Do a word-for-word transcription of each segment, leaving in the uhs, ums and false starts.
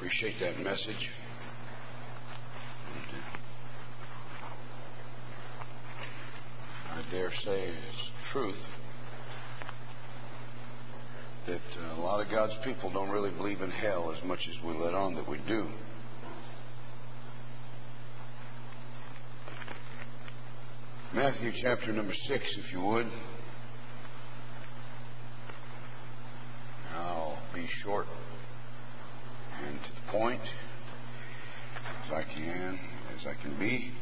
Appreciate that message. I dare say it's truth that uh, a lot of God's people don't really believe in hell as much as we let on that we do. Matthew chapter number six, if you would. I'll be short and to the point as I can, as I can be.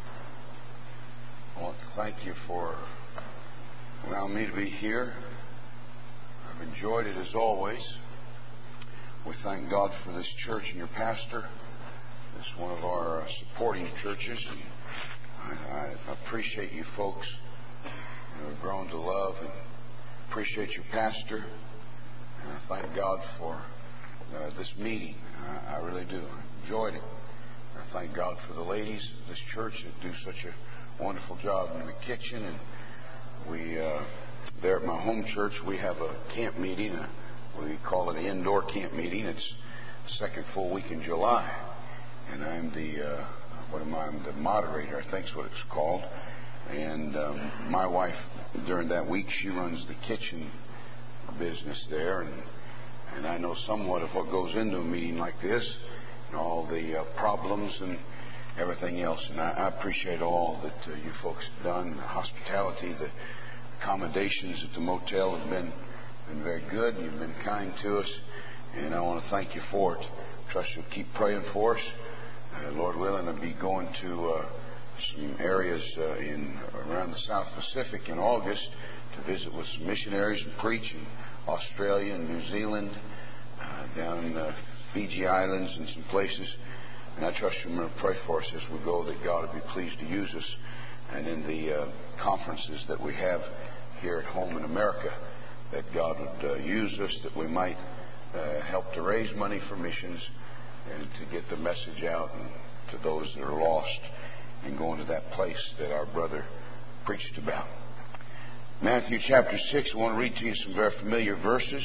I want to thank you for allowing me to be here. I've enjoyed it as always. We thank God for this church and your pastor. It's one of our uh, supporting churches. And I, I appreciate you folks who have grown to love and appreciate your pastor. And I thank God for uh, this meeting. I, I really do. I enjoyed it. I thank God for the ladies of this church that do such a wonderful job in the kitchen. And we, uh, there at my home church, we have a camp meeting. Uh, we call it an indoor camp meeting. It's the second full week in July. And I'm the... Uh, What am I? I'm the moderator, I think is what it's called. And um, my wife, during that week, she runs the kitchen business there. And, and I know somewhat of what goes into a meeting like this and all the uh, problems and everything else. And I, I appreciate all that uh, you folks have done. The hospitality, the accommodations at the motel have been, been very good. You've been kind to us. And I want to thank you for it. Trust you'll keep praying for us. Uh, Lord willing, I'll be going to uh, some areas uh, in around the South Pacific in August to visit with some missionaries and preach in Australia and New Zealand, uh, down in the Fiji Islands and some places. And I trust you're going to pray for us as we go, that God will be pleased to use us. And in the uh, conferences that we have here at home in America, that God would uh, use us, that we might uh, help to raise money for missions and to get the message out and to those that are lost and going to that place that our brother preached about. Matthew chapter six, I want to read to you some very familiar verses.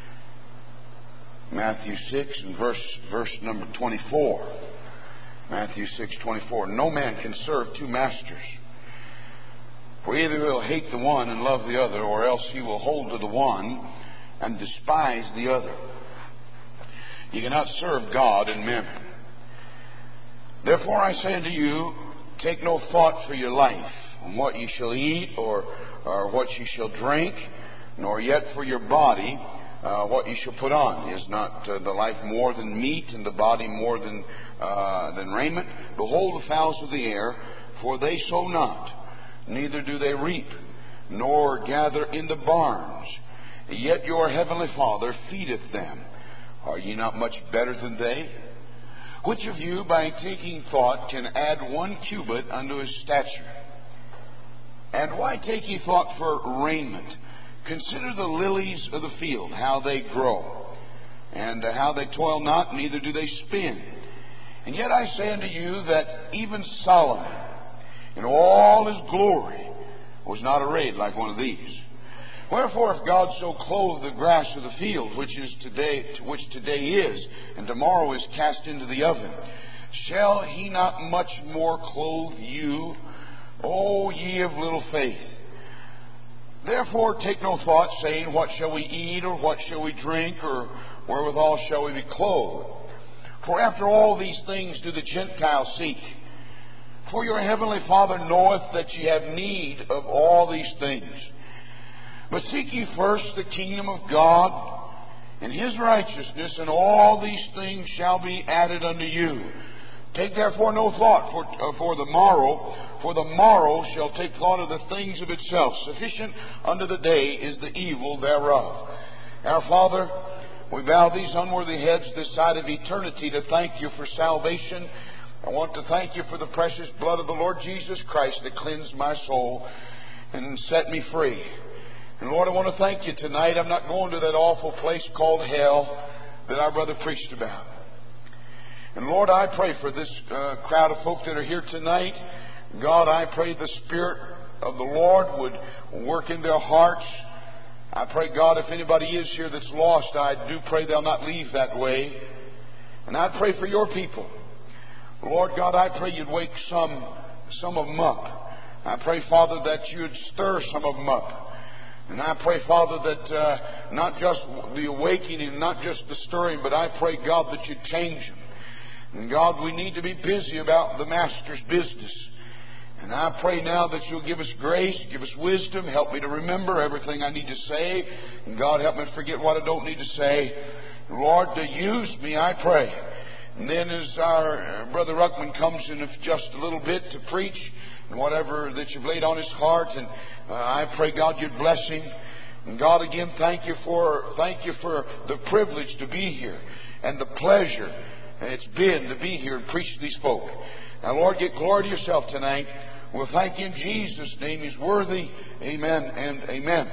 Matthew six and verse verse number twenty-four. Matthew six, twenty-four. No man can serve two masters. For either he will hate the one and love the other, or else he will hold to the one and despise the other. You cannot serve God and mammon. Therefore I say unto you, take no thought for your life, on what ye shall eat, or, or what ye shall drink, nor yet for your body, uh, what ye shall put on. Is not uh, the life more than meat, and the body more than, uh, than raiment? Behold the fowls of the air, for they sow not, neither do they reap, nor gather in the barns, yet your heavenly Father feedeth them. Are ye not much better than they? Which of you, by taking thought, can add one cubit unto his stature? And why take ye thought for raiment? Consider the lilies of the field, how they grow, and how they toil not, neither do they spin. And yet I say unto you that even Solomon, in all his glory, was not arrayed like one of these. Wherefore, if God so clothe the grass of the field, which is today, which today is, and tomorrow is cast into the oven, shall He not much more clothe you, O ye of little faith? Therefore, take no thought, saying, what shall we eat, or what shall we drink, or wherewithal shall we be clothed? For after all these things do the Gentiles seek. For your heavenly Father knoweth that ye have need of all these things. But seek ye first the kingdom of God and His righteousness, and all these things shall be added unto you. Take therefore no thought for, uh, for the morrow, for the morrow shall take thought of the things of itself. Sufficient unto the day is the evil thereof. Our Father, we bow these unworthy heads this side of eternity to thank you for salvation. I want to thank you for the precious blood of the Lord Jesus Christ that cleansed my soul and set me free. And Lord, I want to thank you tonight. I'm not going to that awful place called hell that our brother preached about. And Lord, I pray for this uh, crowd of folk that are here tonight. God, I pray the Spirit of the Lord would work in their hearts. I pray, God, if anybody is here that's lost, I do pray they'll not leave that way. And I pray for your people. Lord God, I pray you'd wake some, some of them up. I pray, Father, that you'd stir some of them up. And I pray, Father, that uh, not just the awakening, not just the stirring, but I pray, God, that you'd change them. And God, we need to be busy about the Master's business. And I pray now that you'll give us grace, give us wisdom, help me to remember everything I need to say. And God, help me to forget what I don't need to say. Lord, to use me, I pray. And then as our uh, Brother Ruckman comes in just a little bit to preach, and whatever that you've laid on his heart, and uh, I pray, God, you'd bless him. And God, again, thank you for thank you for the privilege to be here and the pleasure it's been to be here and preach to these folk. Now, Lord, get glory to yourself tonight. We'll thank you in Jesus' name. He's worthy. Amen and amen.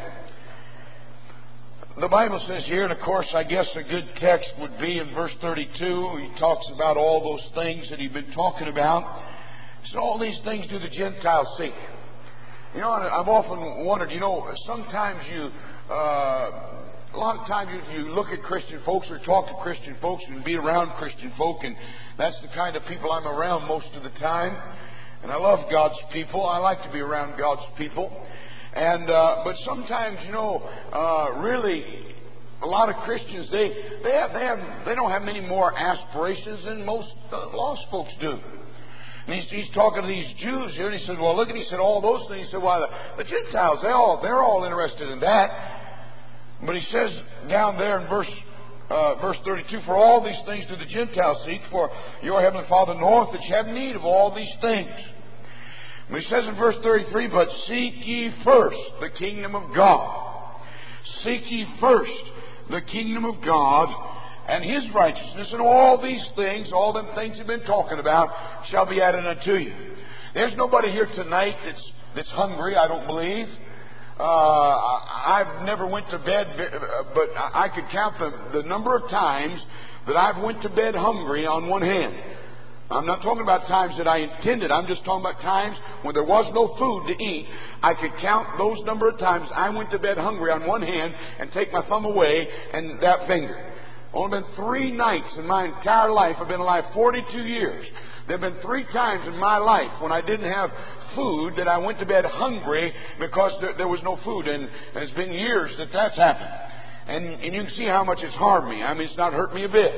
The Bible says here, and of course, I guess a good text would be in verse thirty-two. He talks about all those things that he'd been talking about. So all these things do the Gentiles seek. You know, I've often wondered, you know, sometimes you, uh, a lot of times you, you look at Christian folks or talk to Christian folks and be around Christian folk, and that's the kind of people I'm around most of the time. And I love God's people. I like to be around God's people. And uh, but sometimes, you know, uh, really, a lot of Christians they they have, they have they don't have many more aspirations than most uh, lost folks do. And he's, he's talking to these Jews here, and he said, "Well, look," and he said, "all those things." He said, "Well, the, the Gentiles, they all they're all interested in that." But he says down there in verse uh, verse thirty-two, "For all these things do the Gentiles seek, for your heavenly Father knoweth that you have need of all these things." But he says in verse thirty-three, "But seek ye first the kingdom of God. Seek ye first the kingdom of God and His righteousness, and all these things, all them things you've been talking about, shall be added unto you." There's nobody here tonight that's that's hungry, I don't believe. Uh, I've never went to bed, but I could count the, the number of times that I've went to bed hungry on one hand. I'm not talking about times that I intended. I'm just talking about times when there was no food to eat. I could count those number of times I went to bed hungry on one hand and take my thumb away and that finger. Only been three nights in my entire life. I've been alive forty-two years. There have been three times in my life when I didn't have food that I went to bed hungry because there, there was no food. And it's been years that that's happened. And, and you can see how much it's harmed me. I mean, it's not hurt me a bit.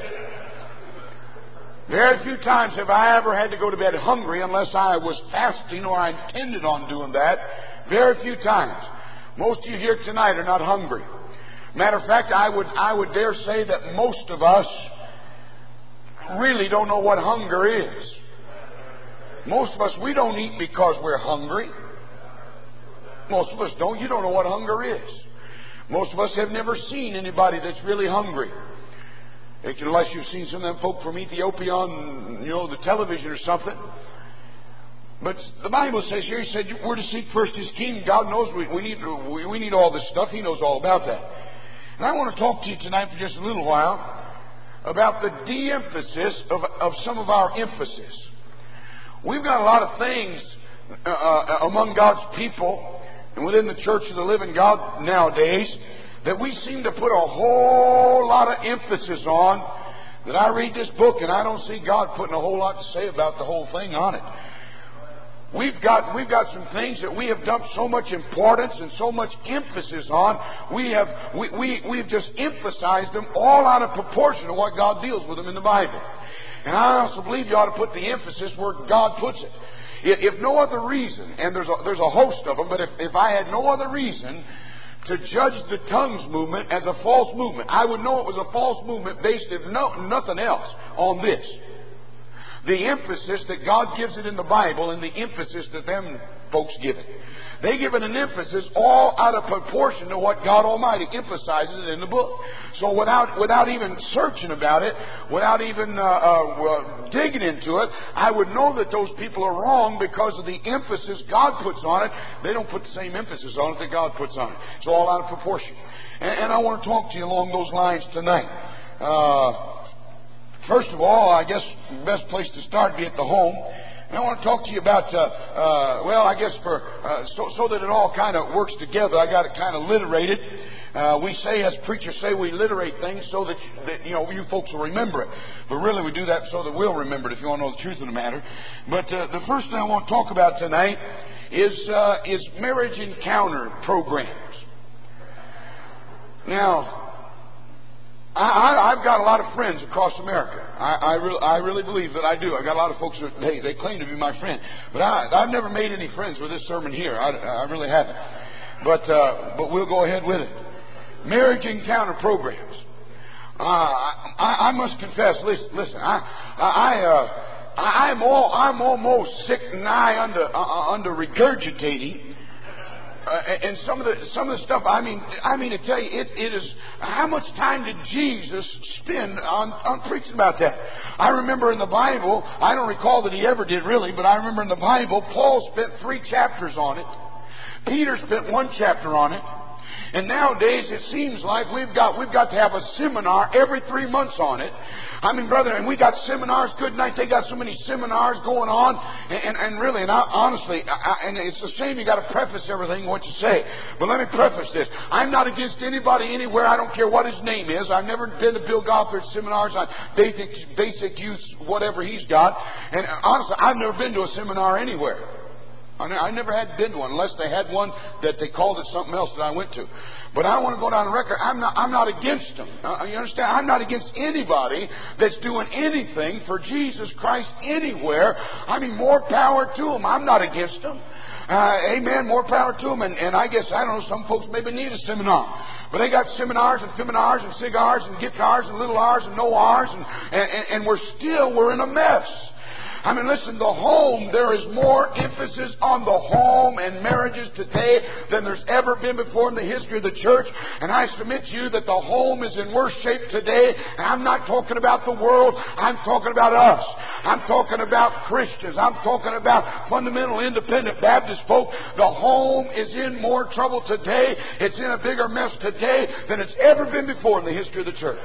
Very few times have I ever had to go to bed hungry unless I was fasting or I intended on doing that. Very few times. Most of you here tonight are not hungry. Matter of fact, I would I would dare say that most of us really don't know what hunger is. Most of us, we don't eat because we're hungry. Most of us don't. You don't know what hunger is. Most of us have never seen anybody that's really hungry. Unless you've seen some of them folk from Ethiopia on, you know, the television or something. But the Bible says here, He said, we're to seek first His kingdom. God knows we, we need we, we need all this stuff. He knows all about that. And I want to talk to you tonight for just a little while about the de-emphasis of, of some of our emphasis. We've got a lot of things uh, uh, among God's people and within the Church of the Living God nowadays that we seem to put a whole lot of emphasis on, that I read this book and I don't see God putting a whole lot to say about the whole thing on it. We've got we've got some things that we have dumped so much importance and so much emphasis on. We have we, we we've just emphasized them all out of proportion to what God deals with them in the Bible. And I also believe you ought to put the emphasis where God puts it. If, if no other reason, and there's a, there's a host of them, but if, if I had no other reason to judge the tongues movement as a false movement, I would know it was a false movement based, if no, nothing else, on this. The emphasis that God gives it in the Bible and the emphasis that them folks give it. They give it an emphasis all out of proportion to what God Almighty emphasizes in the book. So without without even searching about it, without even uh, uh, digging into it, I would know that those people are wrong because of the emphasis God puts on it. They don't put the same emphasis on it that God puts on it. It's all out of proportion. And, and I want to talk to you along those lines tonight. Uh, First of all, I guess the best place to start would be at the home. And I want to talk to you about, uh, uh, well, I guess for uh, so, so that it all kind of works together, I got it kind of alliterated. Uh, we say, as preachers say, we alliterate things so that, that, you know, you folks will remember it. But really we do that so that we'll remember it, if you want to know the truth of the matter. But uh, the first thing I want to talk about tonight is, uh, is marriage encounter programs. Now, I, I, I've got a lot of friends across America. I, I, re- I really believe that I do. I've got a lot of folks that they, they claim to be my friend. But I, I've never made any friends with this sermon here. I, I really haven't. But, uh, but we'll go ahead with it. Marriage encounter programs. Uh, I, I must confess. Listen, listen I, I, uh, I'm all, I'm almost sick and nigh under, uh, under regurgitating. Uh, and some of the some of the stuff. I mean, I mean to tell you, it, it is. How much time did Jesus spend on, on preaching about that? I remember in the Bible. I don't recall that he ever did really, but I remember in the Bible, Paul spent three chapters on it. Peter spent one chapter on it. And nowadays it seems like we've got we've got to have a seminar every three months on it. I mean, brother, and we got seminars. Good night. They got so many seminars going on, and and, and really, and I, honestly, I, and it's a shame you got to preface everything what you say. But let me preface this: I'm not against anybody anywhere. I don't care what his name is. I've never been to Bill Gothard's seminars on basic basic youth, whatever he's got. And honestly, I've never been to a seminar anywhere. I never had been to one, unless they had one that they called it something else that I went to. But I want to go down the record. I'm not, I'm not against them. Uh, you understand? I'm not against anybody that's doing anything for Jesus Christ anywhere. I mean, more power to them. I'm not against them. Uh, amen. More power to them. And, and I guess, I don't know, some folks maybe need a seminar. But they got seminars and feminars and cigars and guitars and little R's and no R's. And, and, and we're still, we're in a mess. I mean, listen, the home, there is more emphasis on the home and marriages today than there's ever been before in the history of the church. And I submit to you that the home is in worse shape today. And I'm not talking about the world. I'm talking about us. I'm talking about Christians. I'm talking about fundamental independent Baptist folk. The home is in more trouble today. It's in a bigger mess today than it's ever been before in the history of the church.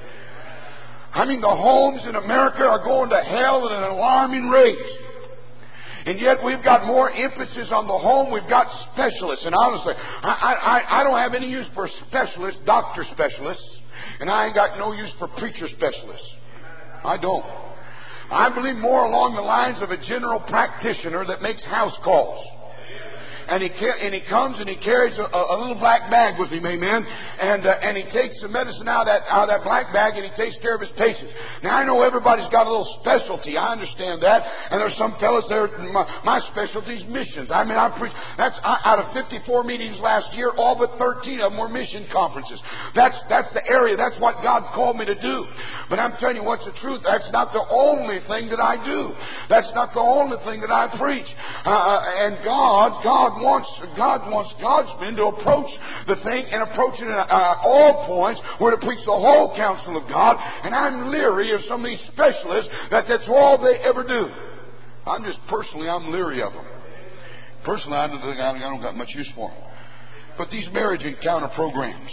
I mean, the homes in America are going to hell at an alarming rate. And yet we've got more emphasis on the home. We've got specialists. And honestly, I, I, I don't have any use for specialists, doctor specialists. And I ain't got no use for preacher specialists. I don't. I believe more along the lines of a general practitioner that makes house calls. And he and he comes and he carries a, a little black bag with him, amen. And uh, and he takes the medicine out of that out of that black bag and he takes care of his patients. Now I know everybody's got a little specialty. I understand that. And there's some fellas there. My, my specialty is missions. I mean, I preach. That's out of fifty-four meetings last year. All but thirteen of them were mission conferences. That's that's the area. That's what God called me to do. But I'm telling you what's the truth. That's not the only thing that I do. That's not the only thing that I preach. Uh, and God, God. Wants God wants God's men to approach the thing and approach it at uh, all points. We're to preach the whole counsel of God, and I'm leery of some of these specialists that that's all they ever do. I'm just personally, I'm leery of them. Personally, I don't think I don't got much use for them. But these marriage encounter programs,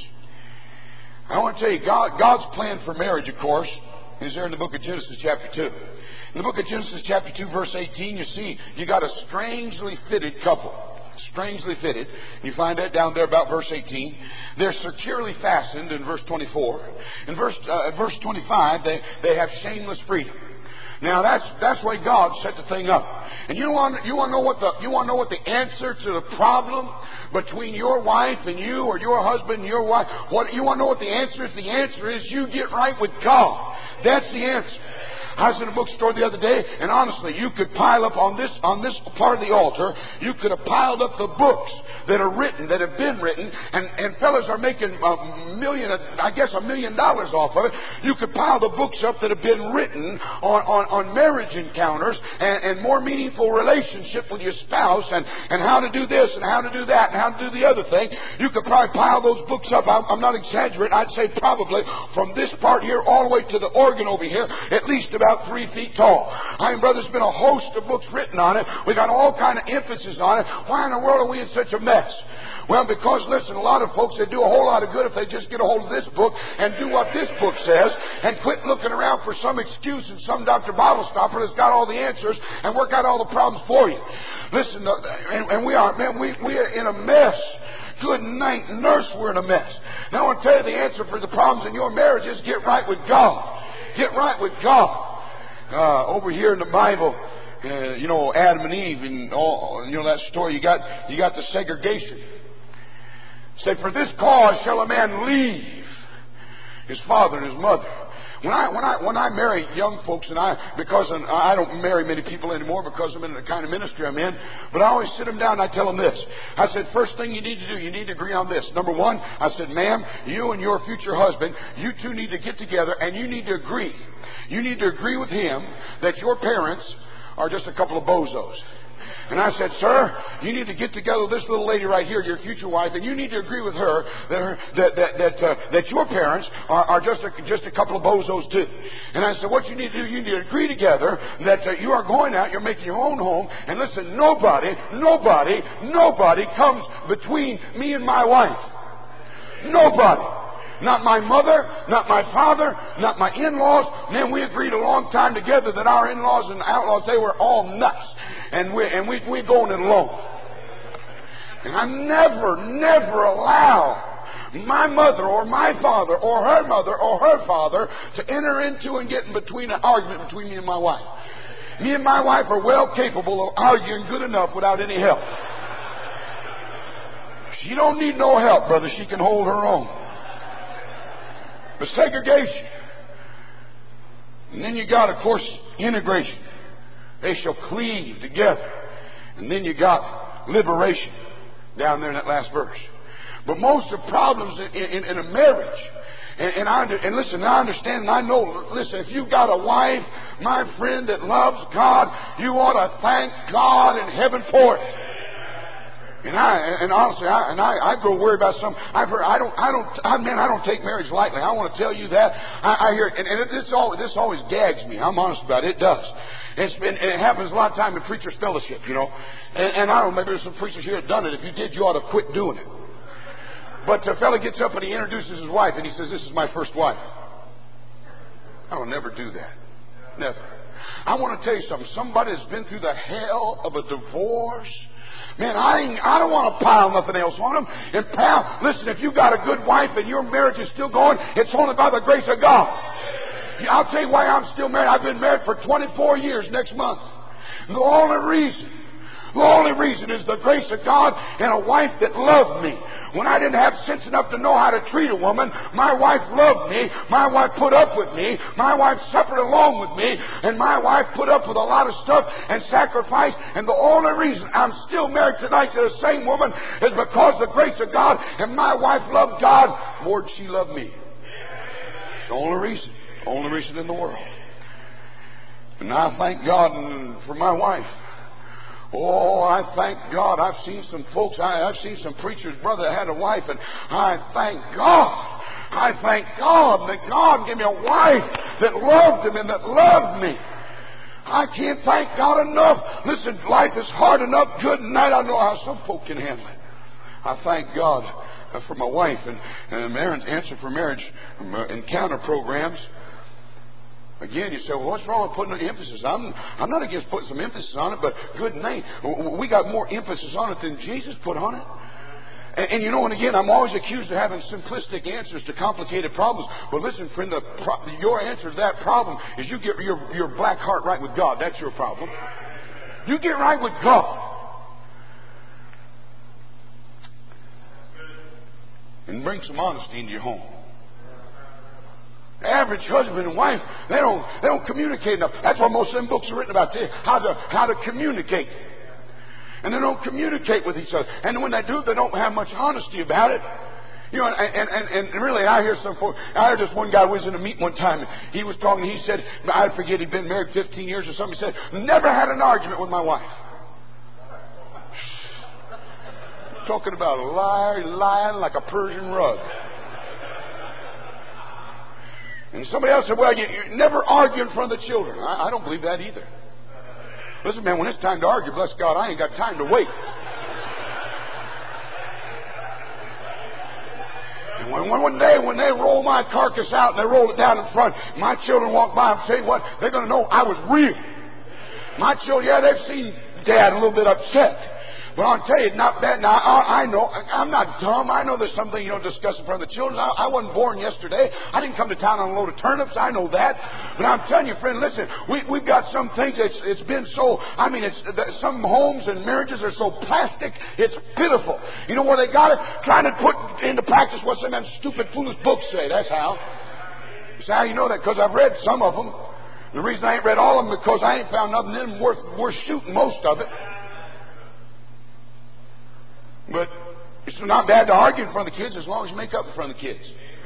I want to tell you, God, God's plan for marriage, of course, is there in the book of Genesis, chapter two. In the book of Genesis, chapter two, verse eighteen, you see you got a strangely fitted couple. Strangely fitted. You find that down there about verse eighteen. They're securely fastened in verse twenty-four. In verse uh, verse twenty-five, they, they have shameless freedom. Now that's that's the way God set the thing up. And you want you want to know what the you want to know what the answer to the problem between your wife and you, or your husband and your wife. What you want to know what the answer is? The answer is you get right with God. That's the answer. I was in a bookstore the other day, and honestly, you could pile up on this on this part of the altar, you could have piled up the books that are written, that have been written, and, and fellas are making a million, I guess a million dollars off of it. You could pile the books up that have been written on, on, on marriage encounters and, and more meaningful relationship with your spouse, and, and how to do this and how to do that and how to do the other thing. You could probably pile those books up. I'm, I'm not exaggerating. I'd say probably from this part here all the way to the organ over here, at least about about three feet tall. I mean, brother, there's been a host of books written on it. We got all kind of emphasis on it. Why in the world are we in such a mess? Well, because, listen, a lot of folks, they do a whole lot of good if they just get a hold of this book and do what this book says and quit looking around for some excuse and some Doctor Bible stopper that's got all the answers and work out all the problems for you. Listen, and, and we are, man, we, we are in a mess. Good night, nurse, we're in a mess. Now, I want to tell you the answer for the problems in your marriage is get right with God. Get right with God. Uh, over here in the Bible, uh, you know, Adam and Eve and all, you know, that story, you got, you got the segregation. Say, for this cause shall a man leave his father and his mother. When I when I when I marry young folks, and I because I'm, I don't marry many people anymore because I'm in the kind of ministry I'm in, but I always sit them down and I tell them this. I said, first thing you need to do, you need to agree on this. Number one, I said, ma'am, you and your future husband, you two need to get together and you need to agree. You need to agree with him that your parents are just a couple of bozos. And I said, sir, you need to get together with this little lady right here, your future wife, and you need to agree with her that her, that that that, uh, that your parents are, are just a, just a couple of bozos too. And I said, what you need to do, you need to agree together that uh, you are going out, you're making your own home, and listen, nobody, nobody, nobody comes between me and my wife. Nobody. Not my mother, not my father, not my in-laws. Man, we agreed a long time together that our in-laws and outlaws, they were all nuts. And we and we we going it alone. And I never, never allow my mother or my father or her mother or her father to enter into and get in between an argument between me and my wife. Me and my wife are well capable of arguing good enough without any help. She don't need no help, brother. She can hold her own. But segregation. And then you got, of course, integration. They shall cleave together. And then you got liberation down there in that last verse. But most of the problems in, in, in a marriage, and, and, I, and listen, I understand and I know, listen, if you've got a wife, my friend, that loves God, you ought to thank God in heaven for it. And I, and honestly, I, and I, I grow worried about some. I've heard, I don't, I don't, I, man, I don't take marriage lightly. I want to tell you that. I, I hear, and, and this always, this always gags me. I'm honest about it. It does. It's been, it happens a lot of time in preachers' fellowship, you know. And, and I don't know, maybe there's some preachers here that done it. If you did, you ought to quit doing it. But a fellow gets up and he introduces his wife and he says, "This is my first wife." I will never do that. Never. I want to tell you something. Somebody that's been through the hell of a divorce. Man, I ain't, I don't want to pile nothing else on them. And pal, listen, if you've got a good wife and your marriage is still going, it's only by the grace of God. I'll tell you why I'm still married. I've been married for twenty-four years next month. The only reason, the only reason is the grace of God and a wife that loved me. When I didn't have sense enough to know how to treat a woman, my wife loved me. My wife put up with me. My wife suffered along with me. And my wife put up with a lot of stuff and sacrificed. And the only reason I'm still married tonight to the same woman is because of the grace of God. And my wife loved God more than she loved me. It's the only reason. The only reason in the world. And I thank God for my wife. Oh, I thank God. I've seen some folks, I, I've seen some preachers' brother that had a wife, and I thank God. I thank God that God gave me a wife that loved Him and that loved me. I can't thank God enough. Listen, life is hard enough. Good night. I know how some folk can handle it. I thank God for my wife and, and Aaron's Answer for Marriage encounter programs. Again, you say, well, what's wrong with putting an emphasis? I'm, I'm not against putting some emphasis on it, but good night. We got more emphasis on it than Jesus put on it. And, and you know, and again, I'm always accused of having simplistic answers to complicated problems. But listen, friend, the pro- your answer to that problem is you get your, your black heart right with God. That's your problem. You get right with God. And bring some honesty into your home. Average husband and wife, they don't they don't communicate enough. That's why most of them books are written about today, how to how to communicate. And they don't communicate with each other. And when they do, they don't have much honesty about it. You know, and, and, and really, I hear some folks, I heard this one guy was in a meeting one time, and he was talking, he said, I forget, he'd been married fifteen years or something, he said, never had an argument with my wife. Talking about a liar, lying like a Persian rug. And somebody else said, well, you, you never argue in front of the children. I, I don't believe that either. Listen, man, when it's time to argue, bless God, I ain't got time to wait. And when, one day when they roll my carcass out and they roll it down in front, my children walk by and tell you what, they're going to know I was real. My children, yeah, they've seen Dad a little bit upset. But I'll tell you, not bad. Now, I, I know, I'm not dumb. I know there's something you don't discuss in front of the children. I, I wasn't born yesterday. I didn't come to town on a load of turnips. I know that. But I'm telling you, friend, listen, we, we've got some things that's it's been so, I mean, it's some homes and marriages are so plastic, it's pitiful. You know where they got it? Trying to put into practice what some of them stupid, foolish books say. That's how. You see how you know that? Because I've read some of them. The reason I ain't read all of them is because I ain't found nothing in them worth, worth shooting most of it. But it's not bad to argue in front of the kids as long as you make up in front of the kids.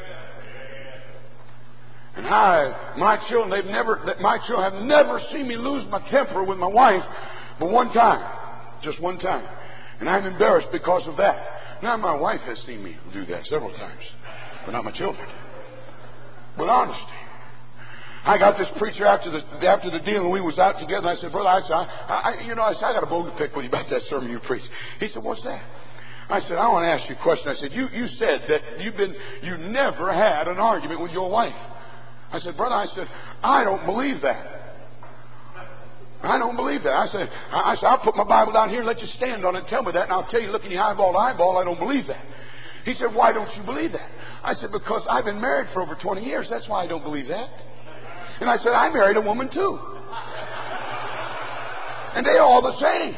And I, my children, they've never, my children have never seen me lose my temper with my wife, but one time, just one time, and I'm embarrassed because of that. Now my wife has seen me do that several times, but not my children. But honesty. I got this preacher after the after the deal, and we was out together. And I said, brother, I said, I, I, you know, I said, I got a bone to pick with you about that sermon you preached. He said, what's that? I said, I want to ask you a question. I said, you, you said that you've been, you never had an argument with your wife. I said, brother, I said, I don't believe that. I don't believe that. I said, I, I said, I'll put my Bible down here and let you stand on it and tell me that, and I'll tell you, looking you eyeball to eyeball, I don't believe that. He said, why don't you believe that? I said, because I've been married for over twenty years. That's why I don't believe that. And I said, I married a woman too. And they're all the same.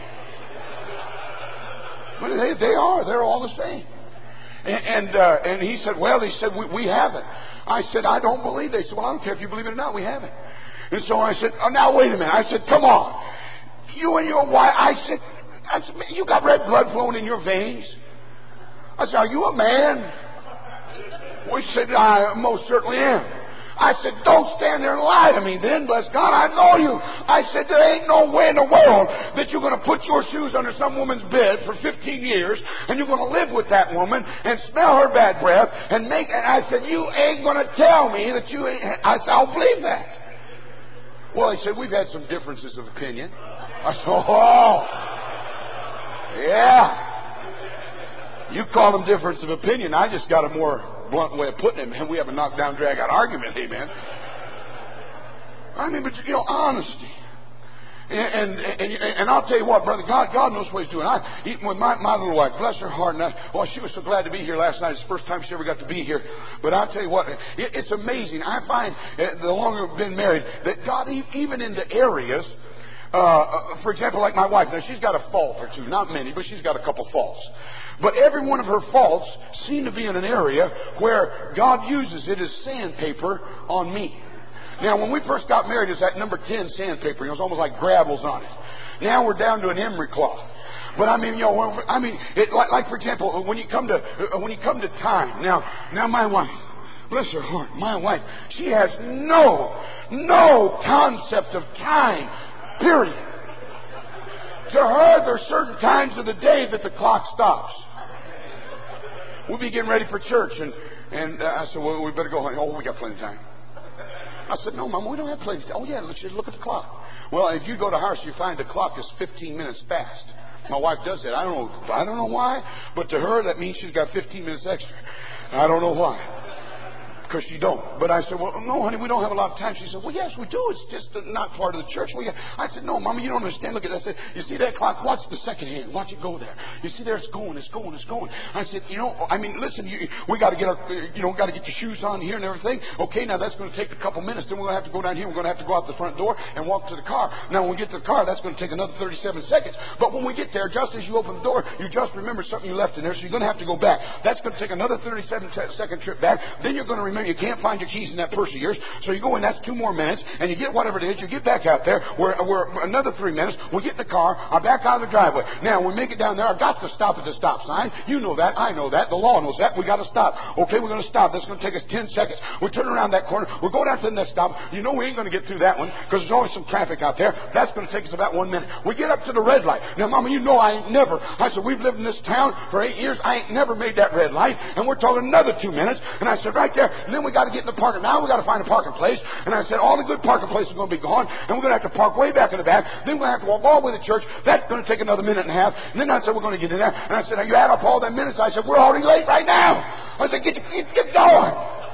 But they, they are. They're all the same. And and, uh, and he said, well, he said, we, we haven't. I said, I don't believe it. He said, well, I don't care if you believe it or not. We haven't. And so I said, oh, now wait a minute. I said, come on. You and your wife. I said, I said, you got red blood flowing in your veins. I said, are you a man? Well, he said, I most certainly am. I said, don't stand there and lie to me then, bless God, I know you. I said, there ain't no way in the world that you're going to put your shoes under some woman's bed for fifteen years and you're going to live with that woman and smell her bad breath and make, and I said, you ain't going to tell me that you ain't, I said, I'll believe that. Well, he said, we've had some differences of opinion. I said, oh, yeah. You call them difference of opinion. I just got a more blunt way of putting it, man. We have a knockdown, drag out argument, amen. I mean, but you know, honesty. And, and and and I'll tell you what, brother, God God knows what He's doing. I even with my, my little wife, bless her heart, and I, oh, she was so glad to be here last night. It's the first time she ever got to be here. But I'll tell you what, it, it's amazing. I find uh, the longer we've been married that God, even in the areas, uh, for example, like my wife, now she's got a fault or two, not many, but she's got a couple faults. But every one of her faults seem to be in an area where God uses it as sandpaper on me. Now, when we first got married, it was that number ten sandpaper. It was almost like gravels on it. Now we're down to an emery cloth. But I mean, you know, I mean, it, like, like for example, when you come to when you come to time. Now, now my wife, bless her heart, my wife, she has no no concept of time. Period. To her, there's certain times of the day that the clock stops. We'll be getting ready for church, and and uh, I said, well, we better go home. Oh, we got plenty of time. I said, no, Mama, we don't have plenty of time. Oh, yeah, look, look at the clock. Well, if you go to her house, you find the clock is fifteen minutes fast. My wife does that. I don't know. I don't know why, but to her, that means she's got fifteen minutes extra. I don't know why. Because you don't. But I said, well, no, honey, we don't have a lot of time. She said, well, yes, we do. It's just not part of the church. Well, yeah. I said, no, Mama, you don't understand. Look at that. I said, you see that clock? Watch the second hand. Watch it go there. You see there, it's going, it's going, it's going. I said, you know, I mean, listen, you, we got to get our, you know, got to get your shoes on here and everything. Okay, now that's going to take a couple minutes. Then we're going to have to go down here. We're going to have to go out the front door and walk to the car. Now, when we get to the car, that's going to take another thirty-seven seconds. But when we get there, just as you open the door, you just remember something you left in there, so you're going to have to go back. That's going to take another thirty-seven second trip back. Then you're going to remember you can't find your keys in that purse of yours. So you go in, that's two more minutes, and you get whatever it is, you get back out there, we're, we're another three minutes, we get in the car, I'm back out of the driveway. Now, when we make it down there, I've got to stop at the stop sign. You know that, I know that, the law knows that, we got to stop. Okay, we're going to stop. That's going to take us ten seconds. We turn around that corner, we're going out to the next stop. You know we ain't going to get through that one, because there's always some traffic out there. That's going to take us about one minute. We get up to the red light. Now, Mama, you know I ain't never, I said, we've lived in this town for eight years, I ain't never made that red light, and we're talking another two minutes, and I said, right there, And then we got to get in the parking. Now we got to find a parking place. And I said, all the good parking places are going to be gone. And we're going to have to park way back in the back. Then we're going to have to walk all the way to church. That's going to take another minute and a half. And then I said, we're going to get in there. And I said, you add up all them minutes. I said, we're already late right now. I said, get, get, get going.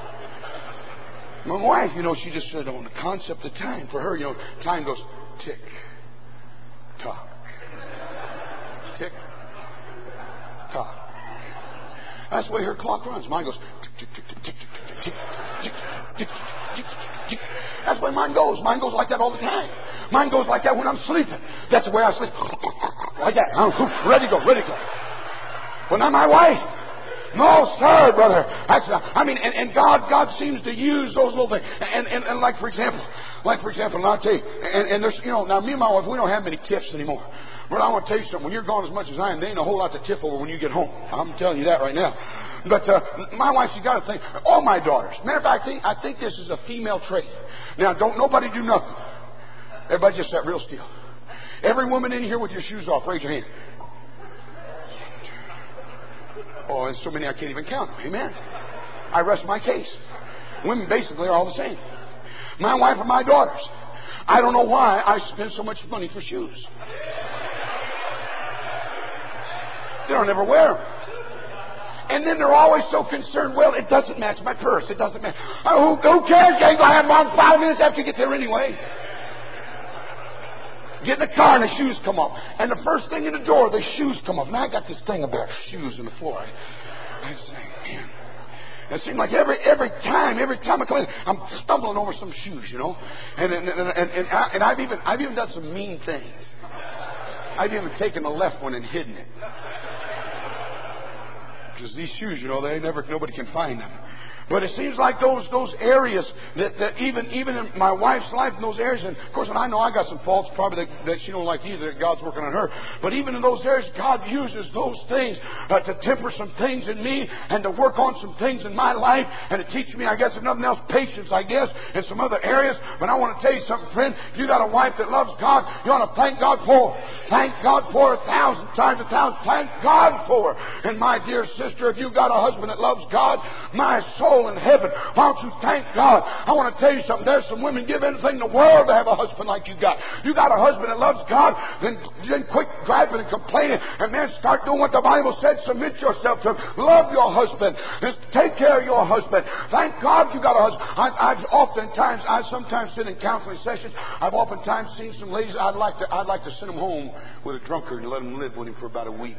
My wife, you know, she just said on the concept of time. For her, you know, time goes tick, tock, tick, tock. That's the way her clock runs. Mine goes tick, tick, tick, tick, tick, tick, tick, tick, tick, tick, tick. That's the way mine goes. Mine goes like that all the time. Mine goes like that when I'm sleeping. That's the way I sleep. Like that. I'm ready to go, ready to go. But not my wife. No, sir, brother. That's not, I mean, and, and God, God seems to use those little things. And, and, and like for example, like for example, and I'll tell you, and, and there's, you know, now me and my wife, we don't have many tiffs anymore. But I want to tell you something. When you're gone as much as I am, there ain't a whole lot to tiff over when you get home. I'm telling you that right now. But uh, my wife, she got to think. All my daughters. Matter of fact, I think, I think this is a female trait. Now, don't nobody do nothing. Everybody just sat real still. Every woman in here with your shoes off, raise your hand. Oh, there's so many I can't even count. Amen. I rest my case. Women basically are all the same. My wife and my daughters. I don't know why I spend so much money for shoes. They don't ever wear them. And then they're always so concerned, well, it doesn't match my purse. It doesn't match. Oh, who, who cares? You ain't going to have them on five minutes after you get there anyway. Get in the car and the shoes come off. And the first thing in the door, the shoes come off. Now I got this thing about shoes in the floor. I, I say, man. It seems like every every time, every time I come in, I'm stumbling over some shoes, you know. And and and, and, and, I, and I've even I've even done some mean things. I've even taken the left one and hidden it. Because these shoes, you know, they never nobody can find them. But it seems like those those areas that, that even even in my wife's life, in those areas, and of course, and I know I got some faults probably that, that she don't like either. That God's working on her. But even in those areas, God uses those things uh, to temper some things in me and to work on some things in my life and to teach me, I guess, if nothing else, patience, I guess, in some other areas. But I want to tell you something, friend. If you got a wife that loves God, you ought to thank God for her. Thank God for her a thousand times a thousand. Thank God for her. And my dear sister, if you got a husband that loves God, my soul in heaven, why don't you thank God? I want to tell you something. There's some women give anything in the world to have a husband like you got. You got a husband that loves God, then, then quit griping and complaining, and man, start doing what the Bible said. Submit yourself to him. Love your husband. Just take care of your husband. Thank God you got a husband. I, I've oftentimes, I sometimes sit in counseling sessions. I've oftentimes seen some ladies. I'd like to, I'd like to send them home with a drunkard and let them live with him for about a week.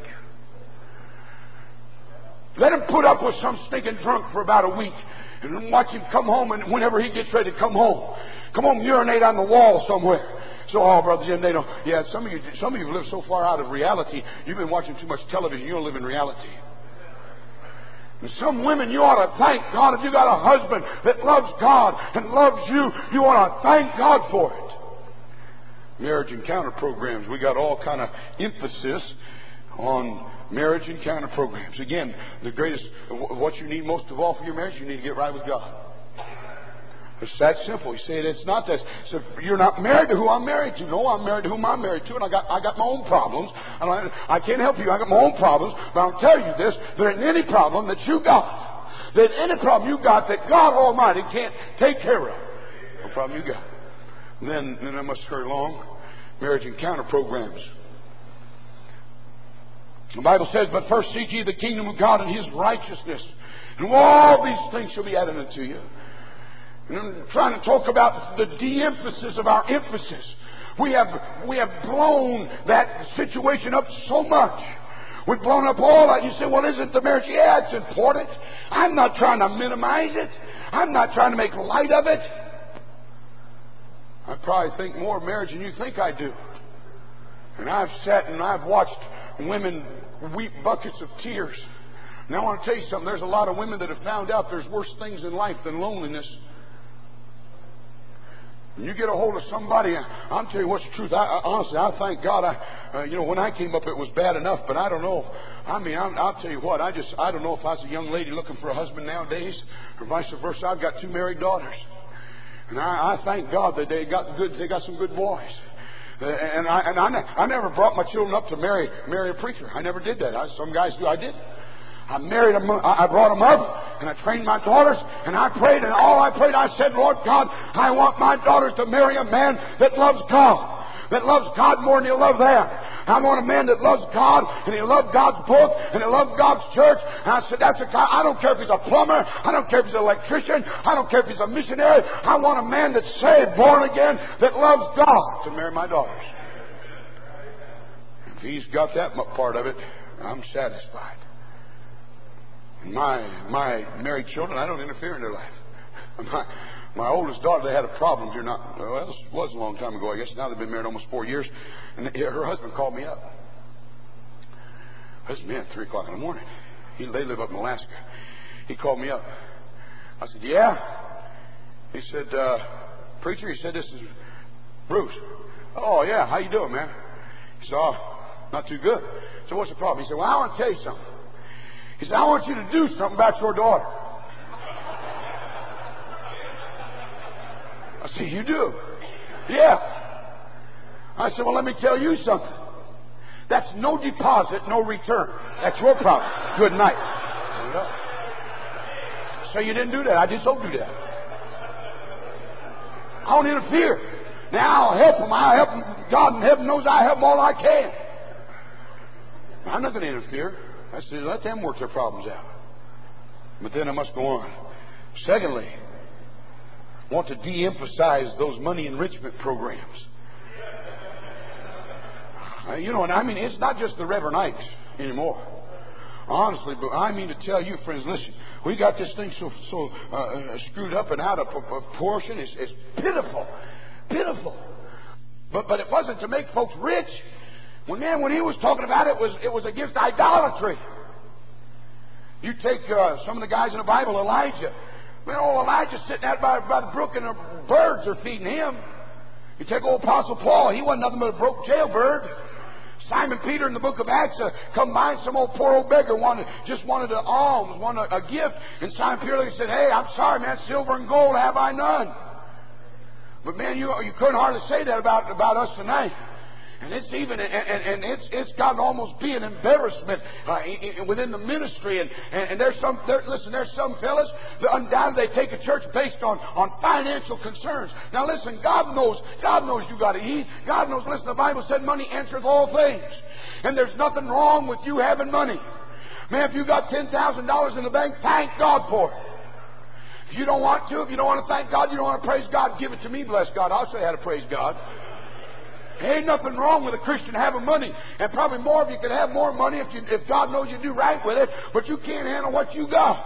Let him put up with some stinking drunk for about a week. And then watch him come home, and whenever he gets ready to come home, come home, urinate on the wall somewhere. So, oh, Brother Jim, they don't. Yeah, some of you, some of you live so far out of reality. You've been watching too much television. You don't live in reality. And some women, you ought to thank God. If you got a husband that loves God and loves you, you ought to thank God for it. Marriage encounter programs. We got all kind of emphasis on marriage encounter programs. Again, the greatest, what you need most of all for your marriage, you need to get right with God. It's that simple. You say it's not that. So you're not married to who I'm married to. No, I'm married to whom I'm married to, and I got I got my own problems. I don't, I can't help you. I got my own problems. But I'll tell you this: there ain't any problem that you got, that any problem you got that God Almighty can't take care of. No problem you got. And then then I must hurry along. Marriage encounter programs. The Bible says, but first seek ye the kingdom of God and His righteousness, and all these things shall be added unto you. And I'm trying to talk about the de-emphasis of our emphasis. We have, we have blown that situation up so much. We've blown up all that. You say, well, isn't the marriage? Yeah, it's important. I'm not trying to minimize it. I'm not trying to make light of it. I probably think more of marriage than you think I do. And I've sat and I've watched women weep buckets of tears. Now I want to tell you something. There's a lot of women that have found out there's worse things in life than loneliness. When you get a hold of somebody, I'll tell you what's the truth. I, I, honestly, I thank God. I, uh, you know, when I came up, it was bad enough. But I don't know. I mean, I'm, I'll tell you what. I just, I don't know if I was a young lady looking for a husband nowadays, or vice versa. I've got two married daughters, and I, I thank God that they got good. They got some good boys. Uh, and I and I, I never brought my children up to marry marry a preacher. I never did that. I, some guys do. I didn't. I married them, I brought them up, and I trained my daughters, and I prayed, and all I prayed, I said, Lord God, I want my daughters to marry a man that loves God, that loves God more than he'll love them. I want a man that loves God, and he'll love God's book, and he'll love God's church. And I said, that's a guy. I don't care if he's a plumber. I don't care if he's an electrician. I don't care if he's a missionary. I want a man that's saved, born again, that loves God to marry my daughters. If he's got that part of it, I'm satisfied. And my my married children, I don't interfere in their life. My, my oldest daughter, they had a problem here not, well, this was a long time ago, I guess. Now they've been married almost four years. And her husband called me up. This man at three o'clock in the morning. He, they live up in Alaska. He called me up. I said, yeah. He said, uh, preacher, he said, this is Bruce. Oh, yeah. How you doing, man? He said, oh, not too good. So what's the problem? He said, well, I want to tell you something. He said, I want you to do something about your daughter. I said, you do? Yeah. I said, well, let me tell you something. That's no deposit, no return. That's your problem. Good night. So you didn't do that. I just hope you did. I won't interfere. Now I'll help them. I'll help them. God in heaven knows I help them all I can. I'm not going to interfere. I said, let them work their problems out. But then I must go on. Secondly, I want to de-emphasize those money enrichment programs. Uh, you know, and I mean, it's not just the Reverend Ikes anymore. Honestly, but I mean to tell you, friends, listen, we got this thing so so uh, screwed up and out of proportion. It's, it's pitiful, pitiful. But but it wasn't to make folks rich. When man, when he was talking about it, it was it was against idolatry. You take uh, some of the guys in the Bible, Elijah. Man, old Elijah's sitting out by, by the brook and the birds are feeding him. You take old Apostle Paul, he wasn't nothing but a broke jailbird. Simon Peter in the book of Acts uh, come by and some old poor old beggar wanted, just wanted an alms, wanted a, a gift. And Simon Peter said, hey, I'm sorry, man, silver and gold have I none. But man, you you couldn't hardly say that about, about us tonight. And it's even, and, and, and it's it's gotten almost be an embarrassment uh, within the ministry. And, and, and there's some, there, listen, there's some fellas that undoubtedly they take a church based on, on financial concerns. Now listen, God knows, God knows you got to eat. God knows, listen, the Bible said money answers all things. And there's nothing wrong with you having money. Man, if you got ten thousand dollars in the bank, thank God for it. If you don't want to, if you don't want to thank God, you don't want to praise God, give it to me, bless God. I'll show you how to praise God. There ain't nothing wrong with a Christian having money. And probably more of you could have more money if you, if God knows you do right with it, but you can't handle what you got.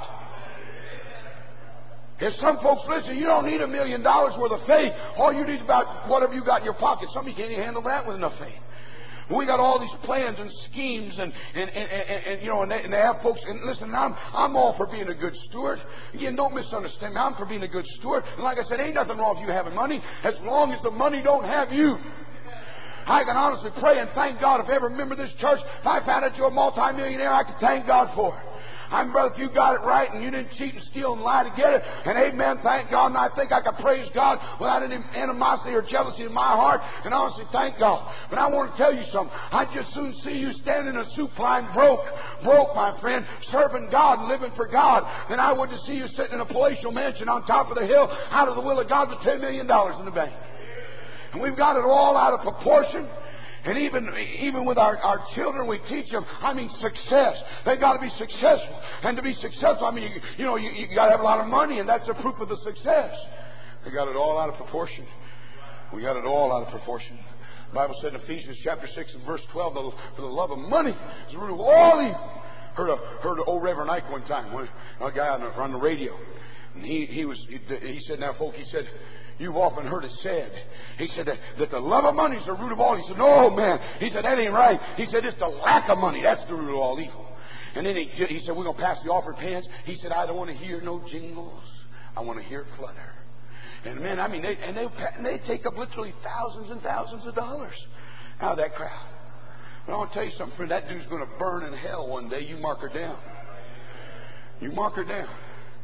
There's some folks, listen, you don't need a million dollars worth of faith. All you need is about whatever you got in your pocket. Some of you can't even handle that with enough faith. We got all these plans and schemes, and and, and, and, and you know, and they, and they have folks. And listen, I'm I'm all for being a good steward. Again, don't misunderstand me. I'm for being a good steward. And like I said, ain't nothing wrong with you having money as long as the money don't have you. I can honestly pray and thank God if I ever remember this church. If I found out you're a multimillionaire, I can thank God for it. I'm brother, if you got it right and you didn't cheat and steal and lie to get it, and amen, thank God, and I think I can praise God without any animosity or jealousy in my heart, and honestly thank God. But I want to tell you something. I'd just soon see you standing in a soup line broke, broke, my friend, serving God and living for God, than I would to see you sitting in a palatial mansion on top of the hill, out of the will of God with ten million dollars in the bank. And we've got it all out of proportion. And even even with our, our children, we teach them, I mean, success. They've got to be successful. And to be successful, I mean, you, you know, you, you got to have a lot of money, and that's the proof of the success. They got it all out of proportion. We got it all out of proportion. The Bible said in Ephesians chapter six and verse twelve, the, for the love of money is the root of all evil. Heard a, heard an old Reverend Ike one time, one, a guy on the, on the radio. And he, he, was, he, he said, now, folk, he said, you've often heard it said. He said that, that the love of money is the root of all. He said, no, man. He said, that ain't right. He said, it's the lack of money. That's the root of all evil. And then he, he said, we're going to pass the offering pans. He said, I don't want to hear no jingles. I want to hear it flutter. And man, I mean, they, and they, and they take up literally thousands and thousands of dollars out of that crowd. But I want to tell you something, friend. That dude's going to burn in hell one day. You mark her down. You mark her down.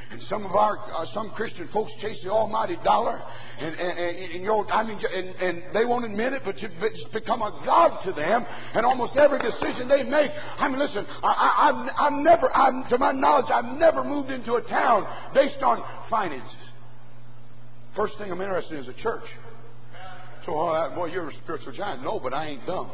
And some of our, uh, some Christian folks chase the almighty dollar, and, and, and, and you know, I mean, and, and they won't admit it, but it's become a god to them. And almost every decision they make, I mean, listen, I, I, I've, I've never, I've, to my knowledge, I've never moved into a town based on finances. First thing I'm interested in is a church. So, oh, boy, you're a spiritual giant. No, but I ain't dumb.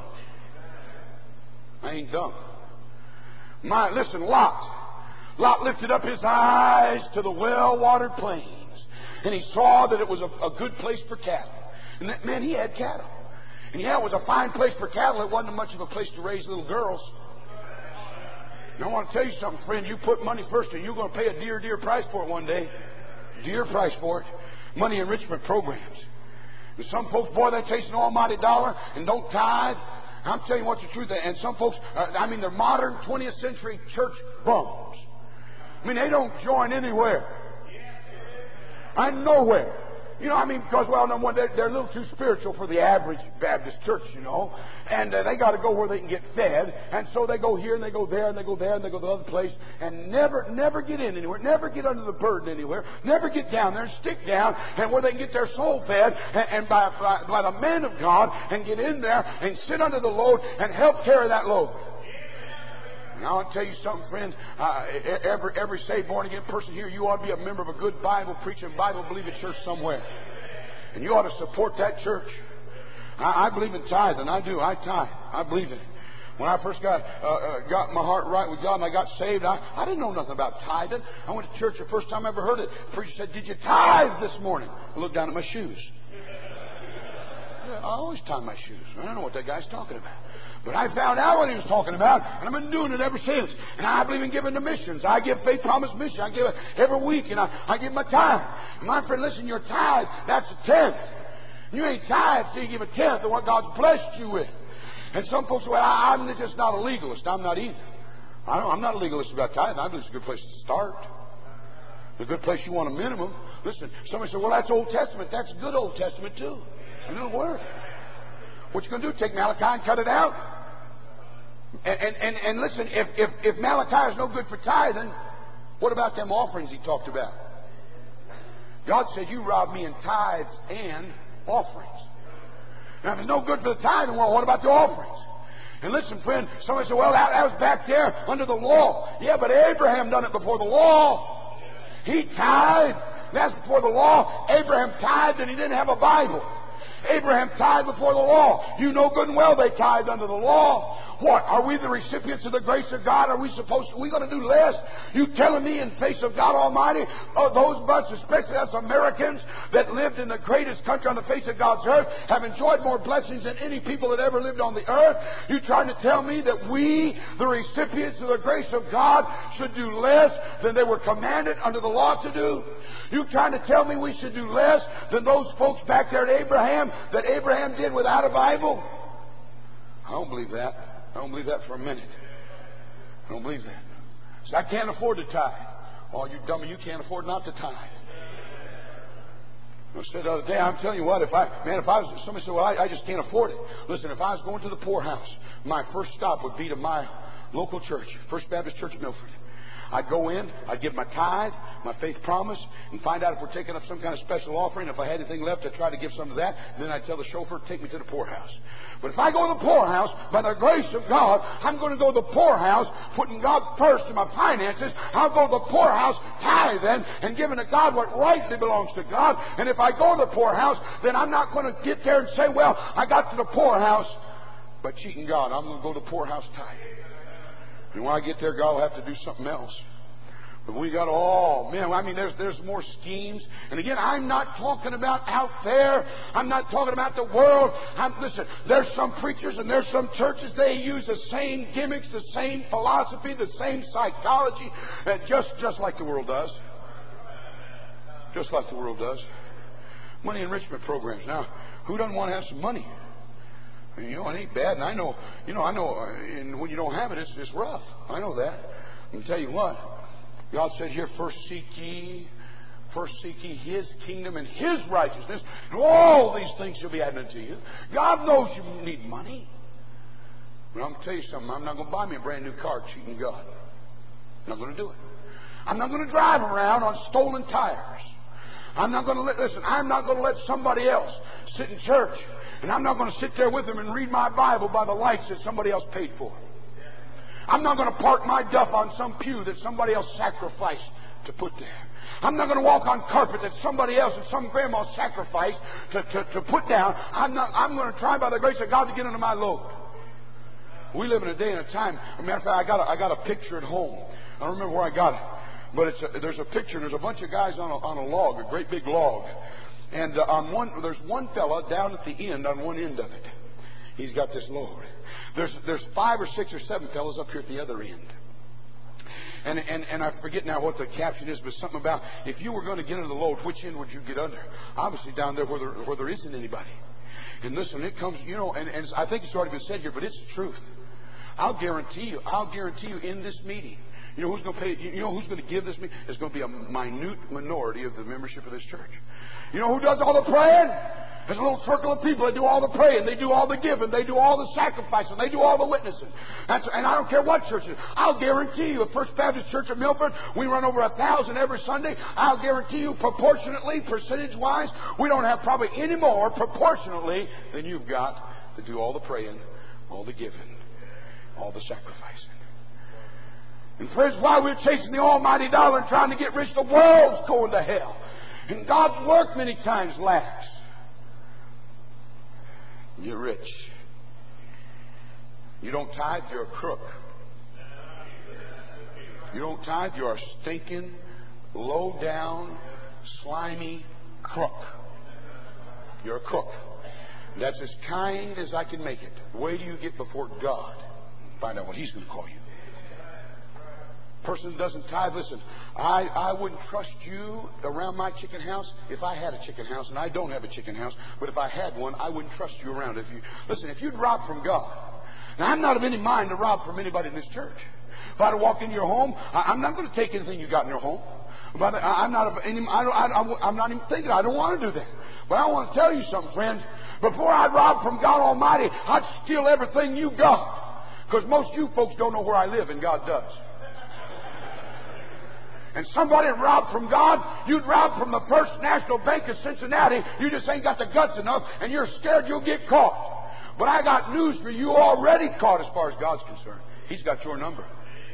I ain't dumb. My, listen, Lot. Lot lifted up his eyes to the well-watered plains, and he saw that it was a, a good place for cattle. And that, man, he had cattle. And yeah, it was a fine place for cattle. It wasn't much of a place to raise little girls. And I want to tell you something, friend. You put money first, and you're going to pay a dear, dear price for it one day. Dear price for it. Money enrichment programs. And some folks, boy, they're chasing the almighty dollar and don't tithe. I'm telling you what's the truth. And some folks, uh, I mean, they're modern twentieth century church bums. I mean, they don't join anywhere. I'm nowhere. You know, I mean, because, well, number one, they're, they're a little too spiritual for the average Baptist church, you know. And uh, they got to go where they can get fed. And so they go here and they go there and they go there and they go to the other place. And never, never get in anywhere. Never get under the burden anywhere. Never get down there and stick down and where they can get their soul fed. And, and by, by, by the man of God and get in there and sit under the load and help carry that load. Now, I'll tell you something, friends. Uh, every, every saved, born-again person here, you ought to be a member of a good Bible-preaching, Bible-believing church somewhere. And you ought to support that church. I, I believe in tithing. I do. I tithe. I believe in it. When I first got uh, uh, got my heart right with God and I got saved, I, I didn't know nothing about tithing. I went to church the first time I ever heard it. The preacher said, "Did you tithe this morning?" I looked down at my shoes. Yeah, I always tie my shoes. I don't know what that guy's talking about. But I found out what he was talking about, and I've been doing it ever since. And I believe in giving to missions. I give Faith Promise Mission. I give it every week, and I, I give my tithe. And my friend, listen, your tithe, that's a tenth. You ain't tithe, so you give a tenth of what God's blessed you with. And some folks say, well, I, I'm just not a legalist. I'm not either. I don't, I'm not a legalist about tithing. I believe it's a good place to start. A good place you want a minimum. Listen, somebody said, well, that's Old Testament. That's good Old Testament, too. And it'll work. What you going to do? Take Malachi and cut it out? And, and, and, and listen, if, if, if Malachi is no good for tithing, what about them offerings he talked about? God said, you rob me in tithes and offerings. Now, if it's no good for the tithing, well, what about the offerings? And listen, friend, somebody said, well, that, that was back there under the law. Yeah, but Abraham done it before the law. He tithed. That's before the law. Abraham tithed and he didn't have a Bible. Abraham tithed before the law. You know good and well they tithed under the law. What? Are we the recipients of the grace of God? Are we supposed to? Are we going to do less? You telling me in face of God Almighty, oh, those of us, especially us Americans that lived in the greatest country on the face of God's earth, have enjoyed more blessings than any people that ever lived on the earth? You trying to tell me that we, the recipients of the grace of God, should do less than they were commanded under the law to do? You trying to tell me we should do less than those folks back there at Abraham, that Abraham did without a Bible? I don't believe that. I don't believe that for a minute. I don't believe that. So I can't afford to tithe. Oh, you dummy, you can't afford not to tithe. I said the other day, I'm telling you what, if I, man, if I was, somebody said, well, I, I just can't afford it. Listen, if I was going to the poorhouse, my first stop would be to my local church, First Baptist Church of Milford. I'd go in, I'd give my tithe, my faith promise, and find out if we're taking up some kind of special offering. If I had anything left, I'd try to give some of that. Then I'd tell the chauffeur, take me to the poorhouse. But if I go to the poorhouse, by the grace of God, I'm going to go to the poorhouse, putting God first in my finances. I'll go to the poorhouse tithing and giving to God what rightly belongs to God. And if I go to the poorhouse, then I'm not going to get there and say, well, I got to the poorhouse by cheating God. I'm going to go to the poorhouse tithing. And when I get there, God will have to do something else. But we got all, man, I mean, there's there's more schemes. And again, I'm not talking about out there. I'm not talking about the world. I'm, listen, there's some preachers and there's some churches, they use the same gimmicks, the same philosophy, the same psychology, and just, just like the world does. Just like the world does. Money enrichment programs. Now, who doesn't want to have some money? I mean, you know, it ain't bad. And I know, you know, I know, uh, and when you don't have it, it's, it's rough. I know that. I can tell you what. God said here, first seek ye, first seek ye His kingdom and His righteousness, and all these things shall be added unto you. God knows you need money. But I'm going to tell you something. I'm not going to buy me a brand new car cheating God. I'm not going to do it. I'm not going to drive around on stolen tires. I'm not going to let, listen, I'm not going to let somebody else sit in church, and I'm not going to sit there with them and read my Bible by the lights that somebody else paid for. I'm not going to park my duff on some pew that somebody else sacrificed to put there. I'm not going to walk on carpet that somebody else and some grandma sacrificed to, to, to put down. I'm not. I'm going to try by the grace of God to get under my load. We live in a day and a time. As a matter of fact, I got a, I got a picture at home. I don't remember where I got it, but it's a, there's a picture. There's a bunch of guys on a, on a log, a great big log, and uh, on one there's one fella down at the end on one end of it. He's got this load. There's there's five or six or seven fellas up here at the other end. And, and and I forget now what the caption is, but something about if you were going to get under the load, which end would you get under? Obviously down there where there, where there isn't anybody. And listen, it comes, you know, and, and I think it's already been said here, but it's the truth. I'll guarantee you, I'll guarantee you in this meeting, you know who's going to pay, you know who's going to give this meeting? It's going to be a minute minority of the membership of this church. You know who does all the praying? There's a little circle of people that do all the praying, they do all the giving, they do all the sacrificing, they do all the witnessing. That's, and I don't care what church it is. I'll guarantee you, the First Baptist Church of Milford, we run over a thousand every Sunday. I'll guarantee you, proportionately, percentage-wise, we don't have probably any more proportionately than you've got to do all the praying, all the giving, all the sacrificing. And friends, while we're chasing the almighty dollar and trying to get rich, the world's going to hell. And God's work many times lacks. You're rich. You don't tithe, you're a crook. You don't tithe, you're a stinking, low down, slimy crook. You're a crook. That's as kind as I can make it. Wait till you get before God. Find out what He's going to call you. Person that doesn't tithe, listen, I, I wouldn't trust you around my chicken house if I had a chicken house, and I don't have a chicken house, but if I had one, I wouldn't trust you around. If you listen, if you'd rob from God, now I'm not of any mind to rob from anybody in this church. If I'd walk into your home, I, I'm not going to take anything you got in your home. But I, I'm not of any, I don't, I, I'm not even thinking. I don't want to do that. But I want to tell you something, friends. Before I'd rob from God Almighty, I'd steal everything you got, because most of you folks don't know where I live, and God does. And somebody robbed from God, you'd rob from the First National Bank of Cincinnati. You just ain't got the guts enough, and you're scared you'll get caught. But I got news for you, already caught as far as God's concerned. He's got your number.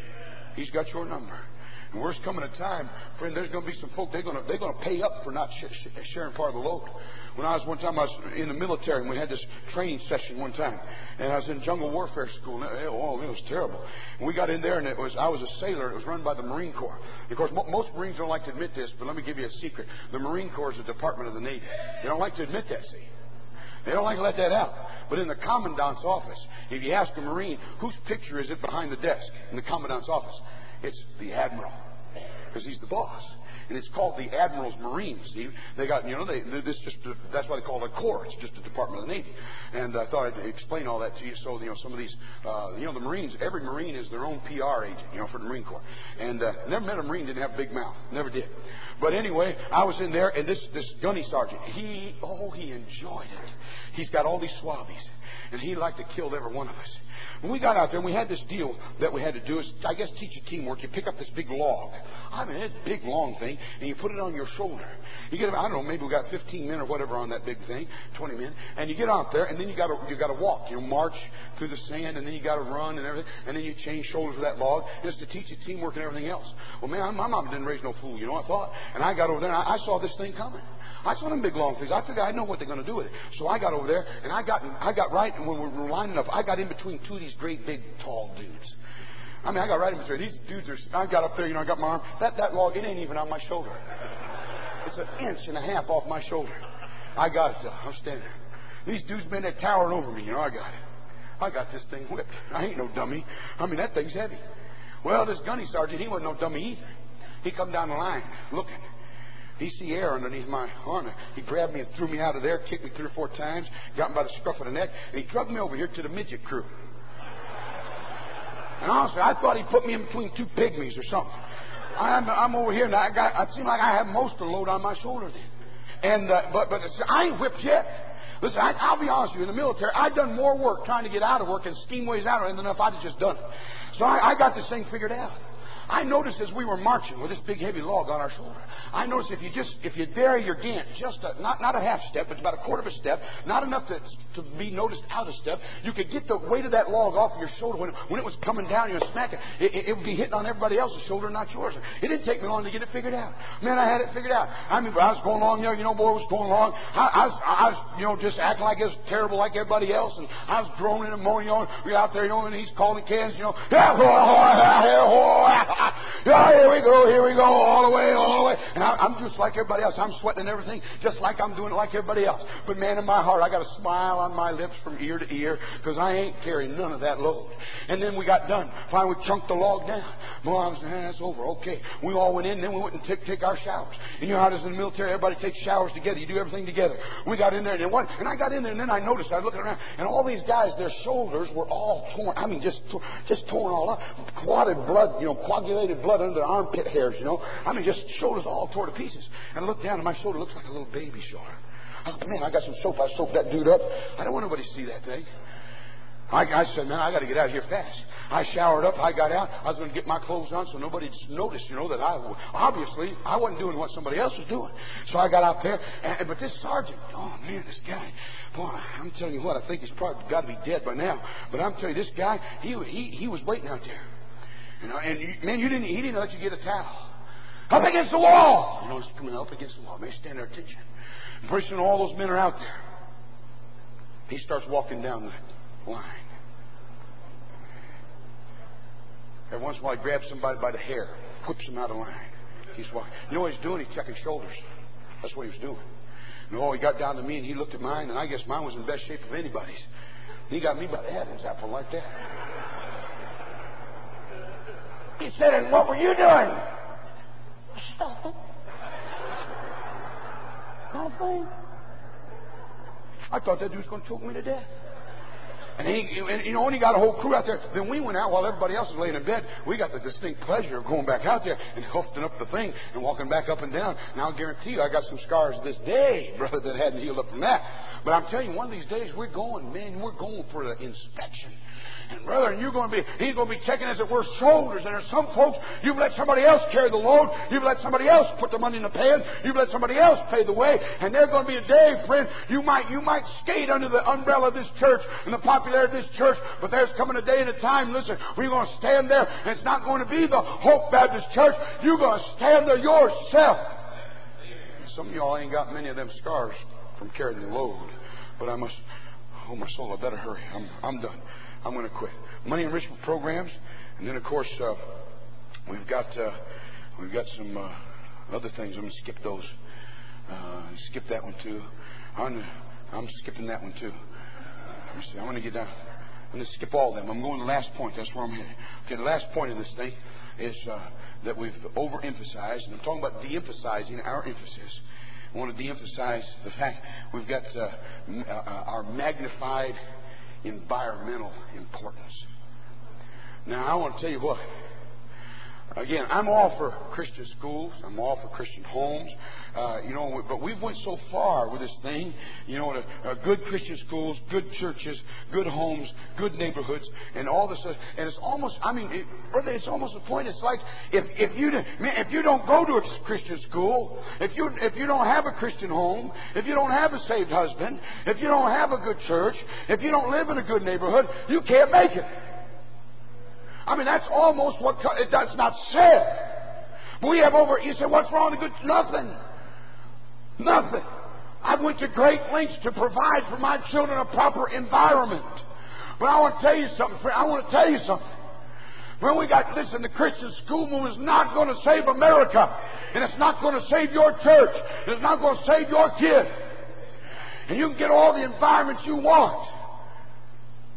He's got your number. And there's coming a time, friend, there's going to be some folk, they're going to, they're going to pay up for not sh- sh- sharing part of the load. When I was one time, I was in the military, and we had this training session one time. And I was in jungle warfare school. And it, oh, it was terrible. And we got in there, and it was I was a sailor. It was run by the Marine Corps. And of course, mo- most Marines don't like to admit this, but let me give you a secret. The Marine Corps is a department of the Navy. They don't like to admit that, see. They don't like to let that out. But in the Commandant's office, if you ask a Marine, whose picture is it behind the desk in the Commandant's office? It's the Admiral, because he's the boss. And it's called the Admiral's Marines. See, they got, you know, they, this just, that's why they call it a Corps. It's just a Department of the Navy. And I thought I'd explain all that to you. So, you know, some of these, uh, you know, the Marines, every Marine is their own P R agent, you know, for the Marine Corps. And uh, never met a Marine that didn't have a big mouth. Never did. But anyway, I was in there, and this, this gunny sergeant, he, oh, he enjoyed it. He's got all these swabbies, and he liked to kill every one of us. When we got out there, we had this deal that we had to do is, I guess, teach you teamwork. You pick up this big log. I mean, it's a big, long thing, and you put it on your shoulder. You get, I don't know, maybe we got fifteen men or whatever on that big thing, twenty men, and you get out there, and then you got to you got to walk. You know, march through the sand, and then you got to run and everything, and then you change shoulders with that log. Just to teach you teamwork and everything else. Well, man, my mom didn't raise no fool. You know, I thought, and I got over there, and I, I saw this thing coming. I saw them big long things. I figured I know what they're going to do with it. So I got over there, and I got I got right, and when we were lining up, I got in between two of these great big tall dudes. I mean, I got right in between. These dudes are. I got up there, you know, I got my arm. That that log, it ain't even on my shoulder. It's an inch and a half off my shoulder. I got it. Though. I'm standing there. These dudes been there towering over me. You know, I got it. I got this thing whipped. I ain't no dummy. I mean, that thing's heavy. Well, this gunny sergeant, he wasn't no dummy either. He come down the line looking. He see air underneath my arm. He grabbed me and threw me out of there, kicked me three or four times, got me by the scruff of the neck, and he drugged me over here to the midget crew. And honestly, I thought he put me in between two pygmies or something. I'm, I'm over here, and I got. It seemed like I have most of the load on my shoulder then. And uh, but but I ain't whipped yet. Listen, I, I'll be honest with you. In the military, I've done more work trying to get out of work and scheme ways out of it than if I'd have just done it. So I, I got this thing figured out. I noticed as we were marching with this big heavy log on our shoulder, I noticed if you just, if you vary your gant just a, not, not a half step, but about a quarter of a step, not enough to, to be noticed out of step, you could get the weight of that log off of your shoulder. When, when it was coming down, you know, smacking, it, it, it would be hitting on everybody else's shoulder, not yours. It didn't take me long to get it figured out. Man, I had it figured out. I mean, I was going along there, you know, boy, was going along. I, I was, I was, you know, just acting like it was terrible like everybody else, and I was groaning and moaning, you know, we out there, you know, and he's calling cans, you know, yeah, here we go, here we go, all the way, all the way. And I, I'm just like everybody else. I'm sweating and everything, just like I'm doing it like everybody else. But man, in my heart, I got a smile on my lips from ear to ear, because I ain't carrying none of that load. And then we got done. Finally, we chunked the log down. Boy, I was saying, eh, that's over. Okay. We all went in, then we went and take, take our showers. And you know how it is in the military, everybody takes showers together. You do everything together. We got in there, and, one, and I got in there, and then I noticed, I was looking around, and all these guys, their shoulders were all torn. I mean, just, just torn all up. Clotted blood, you know, coagulated blood under their armpit hairs, you know. I mean, just shoulders all torn to pieces. And I looked down, and my shoulder looks like a little baby shoulder. I thought, man, I got some soap. I soaped that dude up. I don't want nobody to see that thing. I, I said, man, I got to get out of here fast. I showered up. I got out. I was going to get my clothes on so nobody noticed, you know, that I, obviously, I wasn't doing what somebody else was doing. So I got out there. And, but this sergeant, oh, man, this guy, boy, I'm telling you what, I think he's probably got to be dead by now. But I'm telling you, this guy, he he he was waiting out there. You know, and, you, man, you didn't, he didn't let you get a towel. Up against the wall! You know, he's coming up against the wall. Man, stand there, attention. And pretty soon all those men are out there. He starts walking down the line. Every once in a while, he grabs somebody by the hair, whips them out of line. He's walking. You know what he's doing? He's checking shoulders. That's what he was doing. No, he got down to me and he looked at mine, and I guess mine was in the best shape of anybody's. And he got me by the head's apple like that. He said, and what were you doing? Nothing. Nothing. I thought that dude was going to choke me to death. And he, and, you know, when he got a whole crew out there, then we went out while everybody else was laying in bed. We got the distinct pleasure of going back out there and hoofing up the thing and walking back up and down. And I'll guarantee you, I got some scars this day, brother, that hadn't healed up from that. But I'm telling you, one of these days we're going, man, we're going for the inspection. And brother, and you're going to be, he's going to be checking, as it were, shoulders. And there's some folks, you've let somebody else carry the load. You've let somebody else put the money in the pan. You've let somebody else pay the way. And there's going to be a day, friend, you might, you might skate under the umbrella of this church and the popularity of this church. But there's coming a day and a time, listen, where you're going to stand there, and it's not going to be the Hope Baptist Church. You're going to stand there yourself. And some of y'all ain't got many of them scars from carrying the load. But I must, oh my soul, I better hurry. I'm, I'm done. I'm going to quit. Money enrichment programs, and then of course uh, we've got uh, we've got some uh, other things. I'm going to skip those. Uh, skip that one too. I'm, I'm skipping that one too. Let me see. I'm going to get down. I'm going to skip all of them. I'm going to the last point. That's where I'm headed. Okay, the last point of this thing is uh, that we've overemphasized, and I'm talking about de-emphasizing our emphasis. I want to de-emphasize the fact we've got uh, m- uh, our magnified environmental importance. Now, I want to tell you what. Again, I'm all for Christian schools. I'm all for Christian homes. Uh, you know, but we've went so far with this thing. You know, to, uh, good Christian schools, good churches, good homes, good neighborhoods, and all this stuff. And it's almost, I mean, it, brother, it's almost the point. It's like if if you if you don't go to a Christian school, if you if you don't have a Christian home, if you don't have a saved husband, if you don't have a good church, if you don't live in a good neighborhood, you can't make it. I mean, that's almost what it does not say. But we have over, you say, what's wrong with good? Nothing. Nothing. I went to great lengths to provide for my children a proper environment. But I want to tell you something, friend. I want to tell you something. When we got, listen, the Christian school movement is not going to save America. And it's not going to save your church. It's not going to save your kid. And you can get all the environments you want.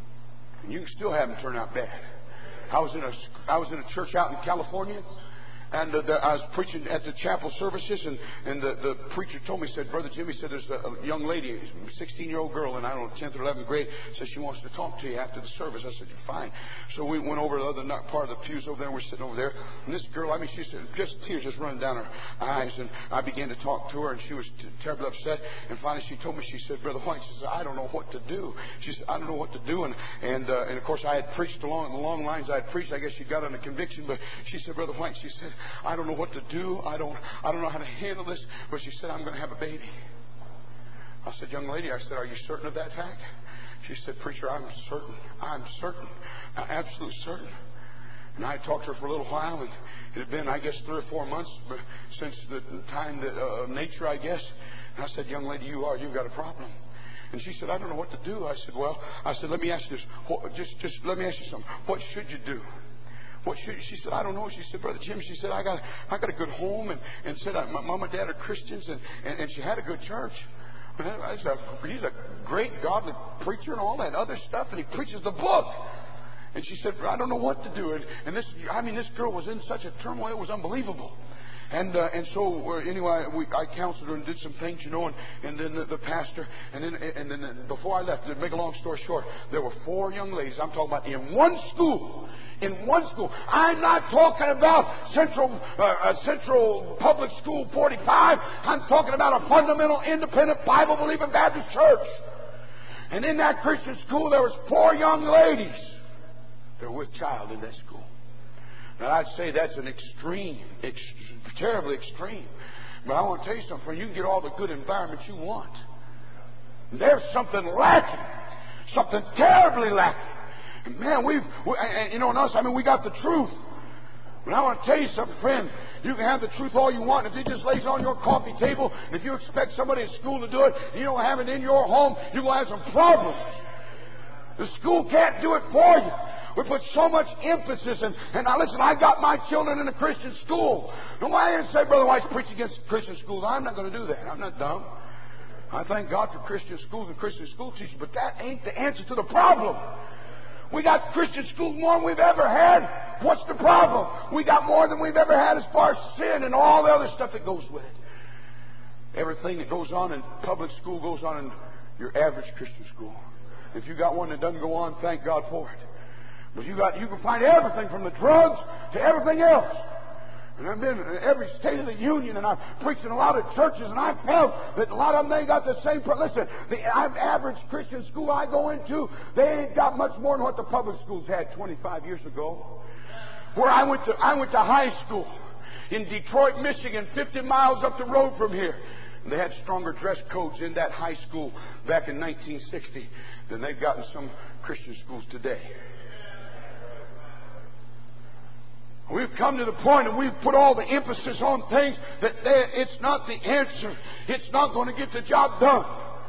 And you can still have them turn out bad. I was in a I was in a church out in California. And uh, the, I was preaching at the chapel services, and, and the, the preacher told me, said, Brother Jimmy said, there's a, a young lady, a sixteen-year-old girl in, I don't know, tenth or eleventh grade, says she wants to talk to you after the service. I said, you're fine. So we went over to the other part of the pews over there. We're sitting over there. And this girl, I mean, she said, just tears just running down her eyes. And I began to talk to her, and she was t- terribly upset. And finally she told me, she said, Brother White, she said, I don't know what to do. She said, I don't know what to do. And, and, uh, and of course, I had preached along the long lines I had preached. I guess she got on a conviction. But she said, Brother White, she said, I don't know what to do. I don't, I don't know how to handle this. But she said, I'm going to have a baby. I said, young lady, I said, are you certain of that fact? She said, preacher, I'm certain. I'm certain. I'm absolutely certain. And I talked to her for a little while, and it had been, I guess, three or four months since the time that, uh, of nature, I guess. And I said, young lady, you are, you've got a problem. And she said, I don't know what to do. I said, well, I said, let me ask you this. What, just, just let me ask you something. What should you do? What should, she said, I don't know. She said, Brother Jim, she said, I got, I got a good home, and, and said, my mom and dad are Christians, and, and, and she had a good church. He's a, he's a great godly preacher and all that other stuff, and he preaches the book. And she said, I don't know what to do. And, and this, I mean, this girl was in such a turmoil, it was unbelievable. And uh, and so uh, anyway, we, I counseled her and did some things, you know, and, and then the, the pastor, and then and then before I left, to make a long story short, there were four young ladies. I'm talking about in one school. In one school. I'm not talking about Central uh, uh, Central Public School forty-five. I'm talking about a fundamental, independent, Bible-believing Baptist church. And in that Christian school, there was four young ladies that were with child in that school. Now, I'd say that's an extreme, ex- terribly extreme. But I want to tell you something. You can get all the good environment you want. There's something lacking. Something terribly lacking. And man, we've, we, and you know, in us, I mean, we got the truth. But I want to tell you something, friend. You can have the truth all you want. If it just lays on your coffee table, and if you expect somebody at school to do it, and you don't have it in your home, you're going to have some problems. The school can't do it for you. We put so much emphasis in. And now listen, I got my children in a Christian school. No, I didn't say Brother White's preaching against Christian schools. I'm not going to do that. I'm not dumb. I thank God for Christian schools and Christian school teachers, but that ain't the answer to the problem. We got Christian schools more than we've ever had. What's the problem? We got more than we've ever had as far as sin and all the other stuff that goes with it. Everything that goes on in public school goes on in your average Christian school. If you got one that doesn't go on, thank God for it. But you got you can find everything from the drugs to everything else. And I've been in every state of the union, and I've preached in a lot of churches, and I've found that a lot of them, they got the same problem. Listen, the average Christian school I go into, they ain't got much more than what the public schools had twenty-five years ago. Where I went to, I went to high school in Detroit, Michigan, fifty miles up the road from here. And they had stronger dress codes in that high school back in nineteen sixty than they've got in some Christian schools today. We've come to the point and we've put all the emphasis on things that it's not the answer. It's not going to get the job done.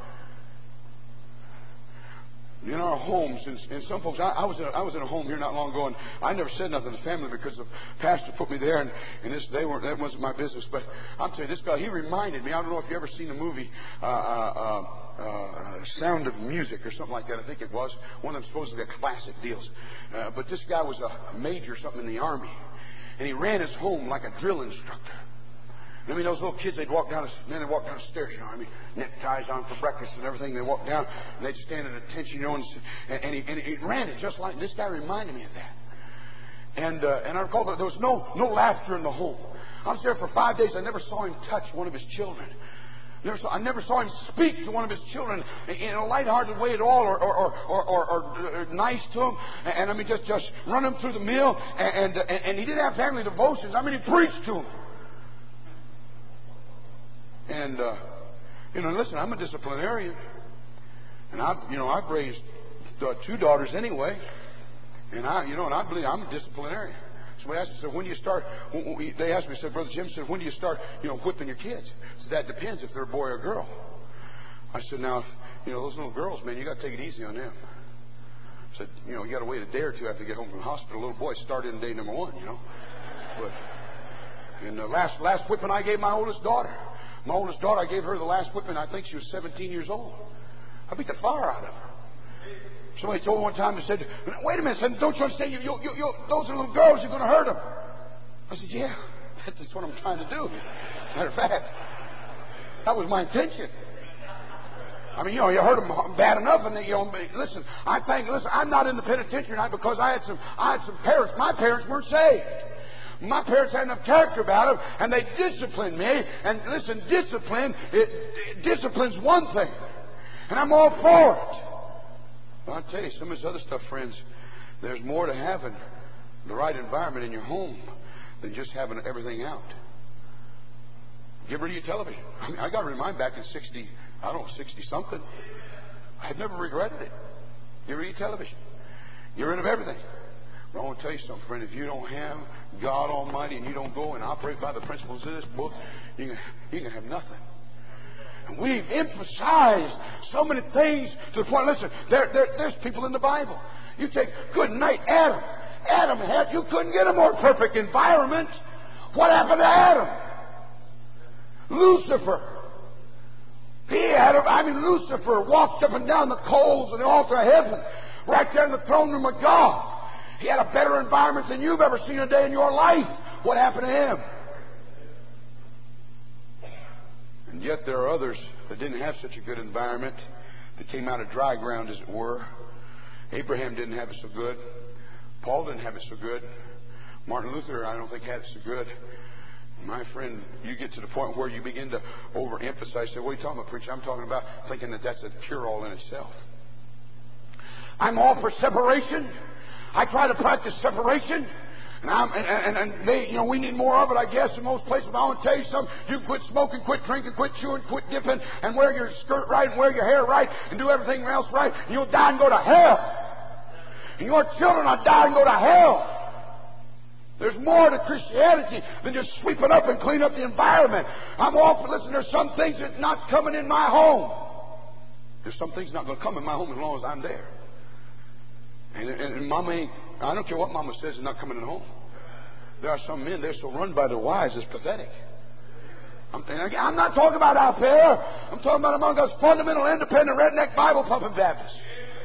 In our homes, and, and some folks, I, I was in a, I was in a home here not long ago, and I never said nothing to the family because the pastor put me there, and, and this they weren't that wasn't my business. But I'm telling you, this guy, he reminded me. I don't know if you ever seen the movie uh, uh, uh, Sound of Music or something like that. I think it was one of them supposedly a classic deals. Uh, but this guy was a major or something in the army, and he ran his home like a drill instructor. I mean, those little kids, they'd walk down, then they'd walk down the stairs, you know, I mean, neckties on for breakfast and everything. They walk down, and they'd stand at attention, you know, and, and, he, and he ran it just like, this guy reminded me of that. And uh, and I recall that there was no, no laughter in the home. I was there for five days. I never saw him touch one of his children. Never saw, I never saw him speak to one of his children in a lighthearted way at all, or or, or, or, or, or nice to them. And, and I mean, just, just run them through the meal. And, and, and he didn't have family devotions. I mean, he preached to them. And, uh, you know, listen, I'm a disciplinarian. And I've, you know, I've raised uh, two daughters anyway. And I, you know, and I believe I'm a disciplinarian. Somebody asked me, said, when do you start? They asked me, said, Brother Jim, said, when do you start, you know, whipping your kids? I said, that depends if they're a boy or a girl. I said, now, if, you know, those little girls, man, you got to take it easy on them. I said, you know, you got to wait a day or two after they get home from the hospital. Little boys start in day number one, you know. But, and the last last whipping I gave my oldest daughter. My oldest daughter, I gave her the last whipping. I think she was seventeen years old. I beat the fire out of her. Somebody told me one time, they said, wait a minute, son, don't you understand? You, you, you, you, those are little girls, you're going to hurt them. I said, yeah. That's just what I'm trying to do. Matter of fact, that was my intention. I mean, you know, you hurt them bad enough, and they, you know, listen. I think, listen, I'm not in the penitentiary tonight because I had some, I had some parents. My parents weren't saved. My parents had enough character about them, and they disciplined me. And listen, discipline, it, it, discipline's one thing, and I'm all for it. But I'll tell you, some of this other stuff, friends, there's more to having the right environment in your home than just having everything out. Get rid of your television. I mean, I got to remind back in sixty, I don't know, sixty something. I had never regretted it. Get rid of your television. Get rid of everything. But I want to tell you something, friend. If you don't have God Almighty and you don't go and operate by the principles of this book, you can, you can have nothing. And we've emphasized so many things to the point. Listen, there, there, there's people in the Bible. You take, good night, Adam. Adam had, you couldn't get a more perfect environment. What happened to Adam? Lucifer. He had, a, I mean, Lucifer walked up and down the coals of the altar of heaven, right there in the throne room of God. He had a better environment than you've ever seen a day in your life. What happened to him? And yet there are others that didn't have such a good environment, that came out of dry ground, as it were. Abraham didn't have it so good. Paul didn't have it so good. Martin Luther, I don't think, had it so good. My friend, you get to the point where you begin to overemphasize. Say, what are you talking about, preacher? I'm talking about thinking that that's a cure-all in itself. I'm all for separation. I try to practice separation. And, I'm, and, and, and they, you know, we need more of it, I guess, in most places. But I want to tell you something. You can quit smoking, quit drinking, quit chewing, quit dipping, and wear your skirt right, and wear your hair right, and do everything else right, and you'll die and go to hell. And your children will die and go to hell. There's more to Christianity than just sweeping up and clean up the environment. I'm all for, listen, there's some things that's not coming in my home. There's some things not going to come in my home as long as I'm there. And, and, and Mama ain't, I don't care what Mama says, is not coming in home. There are some men, they're so run by their wives, it's pathetic. I'm, I'm not talking about out there. I'm talking about among us fundamental, independent, redneck, Bible-pumping Baptists.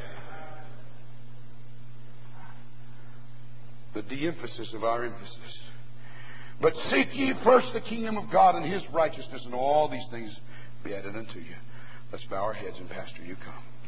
The de-emphasis of our emphasis. But seek ye first the kingdom of God and His righteousness, and all these things be added unto you. Let's bow our heads, and Pastor, you come.